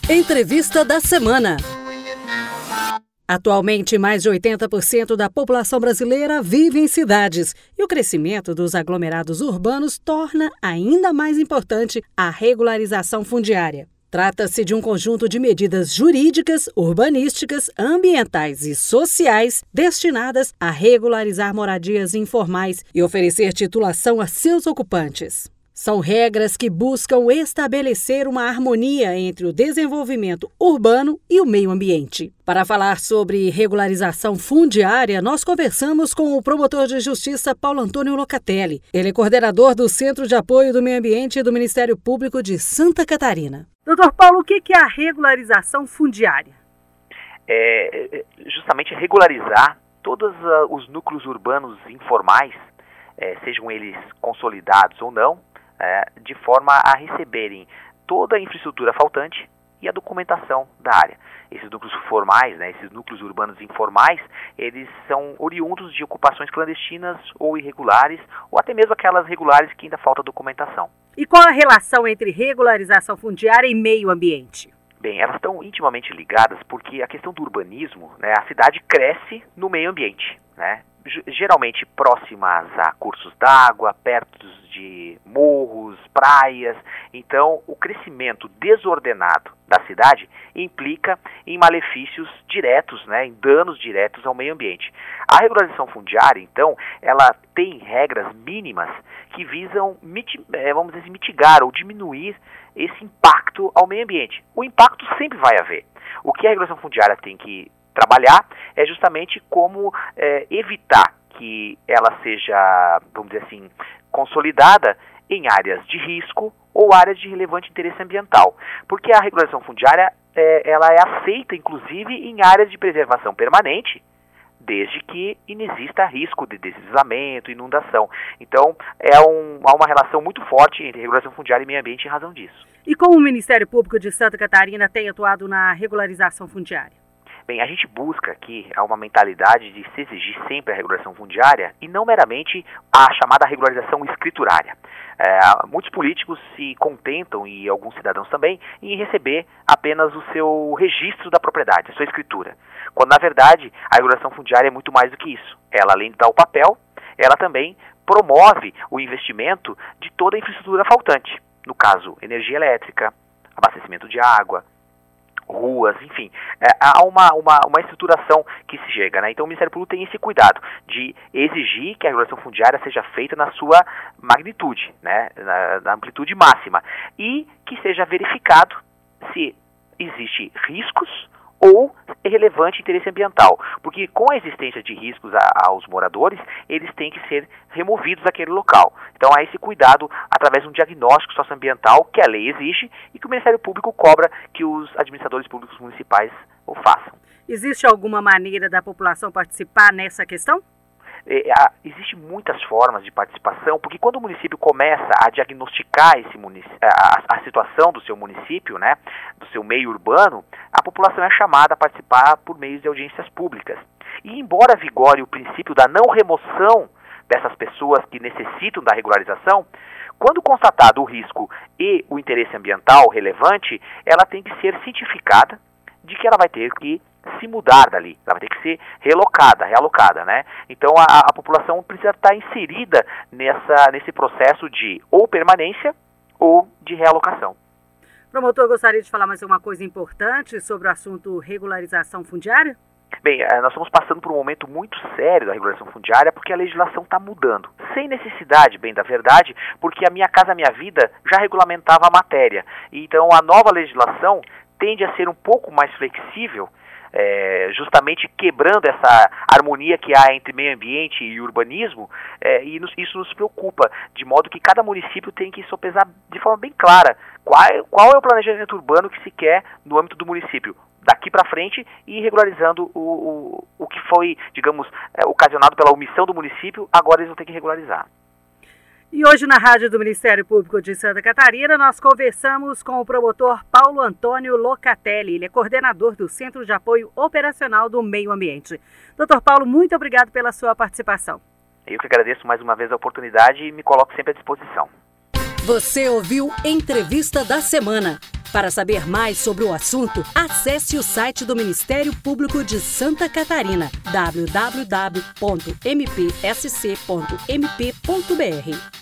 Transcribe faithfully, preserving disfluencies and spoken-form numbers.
Entrevista da semana. Atualmente, mais de oitenta por cento da população brasileira vive em cidades e o crescimento dos aglomerados urbanos torna ainda mais importante a regularização fundiária. Trata-se de um conjunto de medidas jurídicas, urbanísticas, ambientais e sociais destinadas a regularizar moradias informais e oferecer titulação a seus ocupantes. São regras que buscam estabelecer uma harmonia entre o desenvolvimento urbano e o meio ambiente. Para falar sobre regularização fundiária, nós conversamos com o promotor de justiça Paulo Antônio Locatelli. Ele é coordenador do Centro de Apoio do Meio Ambiente do Ministério Público de Santa Catarina. Doutor Paulo, o que é a regularização fundiária? É justamente regularizar todos os núcleos urbanos informais, é, sejam eles consolidados ou não, É, de forma a receberem toda a infraestrutura faltante e a documentação da área. Esses núcleos formais, né, esses núcleos urbanos informais, eles são oriundos de ocupações clandestinas ou irregulares, ou até mesmo aquelas regulares que ainda falta documentação. E qual a relação entre regularização fundiária e meio ambiente? Bem, elas estão intimamente ligadas porque a questão do urbanismo, né, a cidade cresce no meio ambiente, né? Geralmente próximas a cursos d'água, perto de morros, praias. Então, o crescimento desordenado da cidade implica em malefícios diretos, né, em danos diretos ao meio ambiente. A regularização fundiária, então, ela tem regras mínimas que visam, vamos dizer, mitigar ou diminuir esse impacto ao meio ambiente. O impacto sempre vai haver. O que a regulação fundiária tem que trabalhar é justamente como é, evitar que ela seja, vamos dizer assim, consolidada em áreas de risco ou áreas de relevante interesse ambiental. Porque a regulação fundiária é, ela é aceita, inclusive, em áreas de preservação permanente, desde que inexista risco de deslizamento, inundação. Então, é um, há uma relação muito forte entre regulação fundiária e meio ambiente em razão disso. E como o Ministério Público de Santa Catarina tem atuado na regularização fundiária? Bem, a gente busca aqui uma mentalidade de se exigir sempre a regulação fundiária e não meramente a chamada regularização escriturária. É, muitos políticos se contentam, e alguns cidadãos também, em receber apenas o seu registro da propriedade, a sua escritura. Quando, na verdade, a regulação fundiária é muito mais do que isso. Ela, além de dar o papel, ela também promove o investimento de toda a infraestrutura faltante. No caso, energia elétrica, abastecimento de água, ruas, enfim, é, há uma, uma, uma estruturação que se chega, né? Então o Ministério Público tem esse cuidado de exigir que a regulação fundiária seja feita na sua magnitude, né? na, na amplitude máxima, e que seja verificado se existe riscos ou relevante interesse ambiental, porque com a existência de riscos a, aos moradores, eles têm que ser removidos daquele local. Então há esse cuidado através de um diagnóstico socioambiental que a lei exige e que o Ministério Público cobra que os administradores públicos municipais o façam. Existe alguma maneira da população participar nessa questão? É, há, existe muitas formas de participação, porque quando o município começa a diagnosticar esse munic- a, a situação do seu município, né, do seu meio urbano, a população é chamada a participar por meio de audiências públicas. E embora vigore o princípio da não remoção dessas pessoas que necessitam da regularização, quando constatado o risco e o interesse ambiental relevante, ela tem que ser cientificada de que ela vai ter que se mudar dali, ela vai ter que ser relocada, realocada, né? Então a, a população precisa estar inserida nessa, nesse processo de ou permanência ou de realocação. Promotor, gostaria de falar mais uma coisa importante sobre o assunto regularização fundiária? Bem, nós estamos passando por um momento muito sério da regulação fundiária porque a legislação está mudando. Sem necessidade, bem da verdade, porque a Minha Casa Minha Vida já regulamentava a matéria. Então a nova legislação tende a ser um pouco mais flexível, É, justamente quebrando essa harmonia que há entre meio ambiente e urbanismo, é, e nos, isso nos preocupa, de modo que cada município tem que sopesar de forma bem clara qual, qual é o planejamento urbano que se quer no âmbito do município, daqui para frente, e regularizando o, o, o que foi, digamos, é, ocasionado pela omissão do município, agora eles vão ter que regularizar. E hoje na Rádio do Ministério Público de Santa Catarina nós conversamos com o promotor Paulo Antônio Locatelli. Ele é coordenador do Centro de Apoio Operacional do Meio Ambiente. Doutor Paulo, muito obrigado pela sua participação. Eu que agradeço mais uma vez a oportunidade e me coloco sempre à disposição. Você ouviu Entrevista da Semana. Para saber mais sobre o assunto, acesse o site do Ministério Público de Santa Catarina, w w w ponto m p s c ponto m p ponto b r.